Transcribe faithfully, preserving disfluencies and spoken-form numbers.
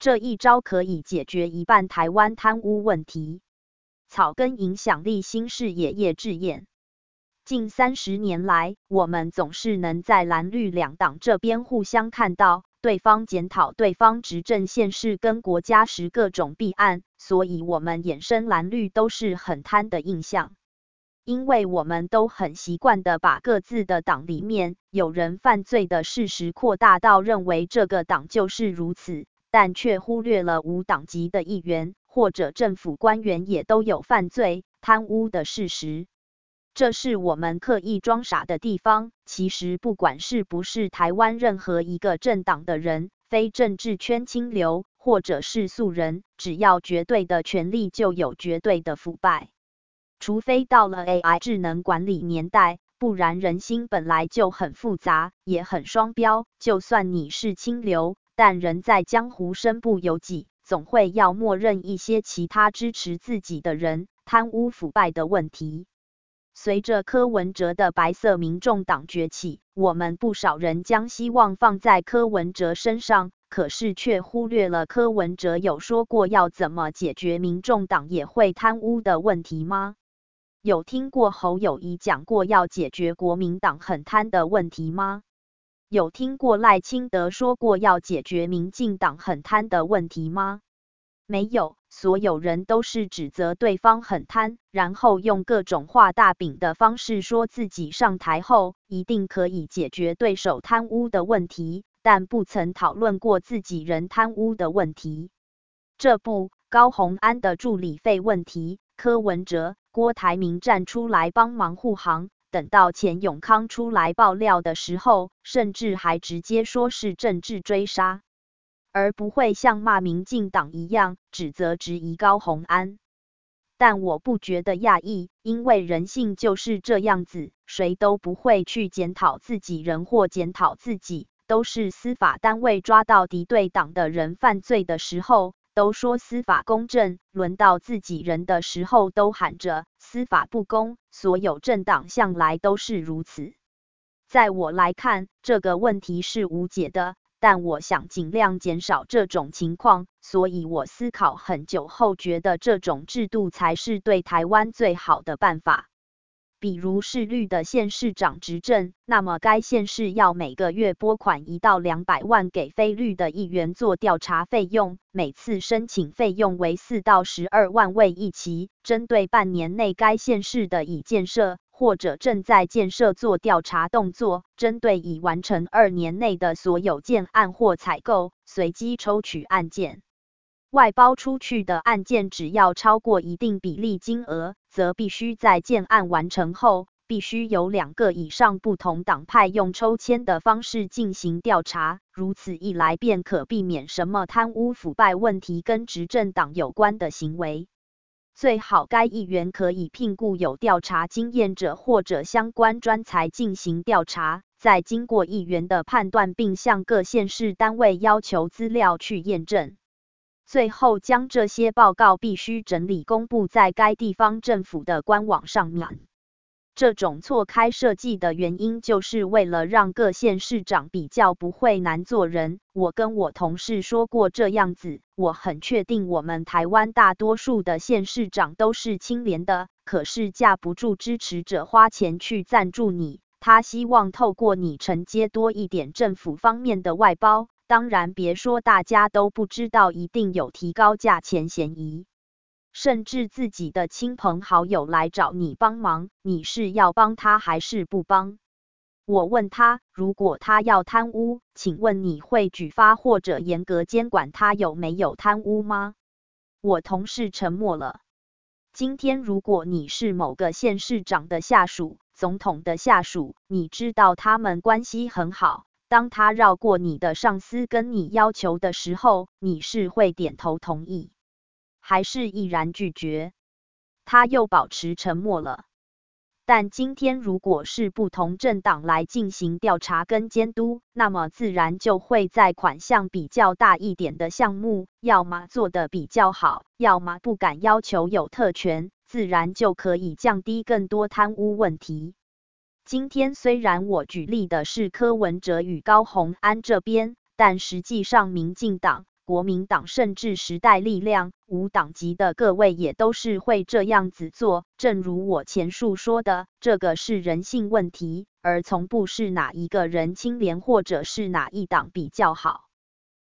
这一招可以解决一半台湾贪污问题。草根影响力新视野叶志燕。近三十年来，我们总是能在蓝绿两党这边互相看到对方检讨对方执政县市跟国家时各种弊案，所以我们衍生蓝绿都是很贪的印象。因为我们都很习惯的把各自的党里面有人犯罪的事实扩大到认为这个党就是如此，但却忽略了无党籍的议员或者政府官员也都有犯罪、贪污的事实。这是我们刻意装傻的地方。其实不管是不是台湾任何一个政党的人，非政治圈清流或者是素人，只要绝对的权力就有绝对的腐败。除非到了 A I 智能管理年代，不然人心本来就很复杂，也很双标。就算你是清流，但人在江湖身不由己，总会要默认一些其他支持自己的人贪污腐败的问题。随着柯文哲的白色民众党崛起，我们不少人将希望放在柯文哲身上，可是却忽略了柯文哲有说过要怎么解决民众党也会贪污的问题吗？有听过侯友宜讲过要解决国民党很贪的问题吗？有听过赖清德说过要解决民进党很贪的问题吗？没有，所有人都是指责对方很贪，然后用各种画大饼的方式说自己上台后一定可以解决对手贪污的问题，但不曾讨论过自己人贪污的问题。这不，高虹安的助理费问题，柯文哲、郭台铭站出来帮忙护航，等到钱永康出来爆料的时候，甚至还直接说是政治追杀，而不会像骂民进党一样指责质疑高虹安。但我不觉得讶异，因为人性就是这样子，谁都不会去检讨自己人或检讨自己，都是司法单位抓到敌对党的人犯罪的时候，都说司法公正，轮到自己人的时候都喊着司法不公，所有政党向来都是如此。在我来看，这个问题是无解的，但我想尽量减少这种情况，所以我思考很久后觉得这种制度才是对台湾最好的办法。比如是绿的县市长执政，那么该县市要每个月拨款一到两百万给非绿的议员做调查费用，每次申请费用为四到十二万为一期，针对半年内该县市的已建设或者正在建设做调查动作，针对已完成二年内的所有建案或采购，随机抽取案件。外包出去的案件只要超过一定比例金额，则必须在建案完成后，必须有两个以上不同党派用抽签的方式进行调查，如此一来便可避免什么贪污腐败问题跟执政党有关的行为。最好该议员可以聘雇有调查经验者或者相关专才进行调查，再经过议员的判断，并向各县市单位要求资料去验证。最后将这些报告必须整理公布在该地方政府的官网上面。这种错开设计的原因就是为了让各县市长比较不会难做人。我跟我同事说过这样子，我很确定我们台湾大多数的县市长都是清廉的，可是架不住支持者花钱去赞助你，他希望透过你承接多一点政府方面的外包。当然别说大家都不知道，一定有提高价钱嫌疑。甚至自己的亲朋好友来找你帮忙，你是要帮他还是不帮？我问他，如果他要贪污，请问你会举发或者严格监管他有没有贪污吗？我同事沉默了。今天如果你是某个县市长的下属、总统的下属，你知道他们关系很好，当他绕过你的上司跟你要求的时候，你是会点头同意，还是毅然拒绝？他又保持沉默了。但今天如果是不同政党来进行调查跟监督，那么自然就会在款项比较大一点的项目，要么做得比较好，要么不敢要求有特权，自然就可以降低更多贪污问题。今天虽然我举例的是柯文哲与高虹安这边，但实际上民进党、 国民党甚至时代力量、无党籍的各位也都是会这样子做。正如我前述说的，这个是人性问题，而从不是哪一个人清廉或者是哪一党比较好。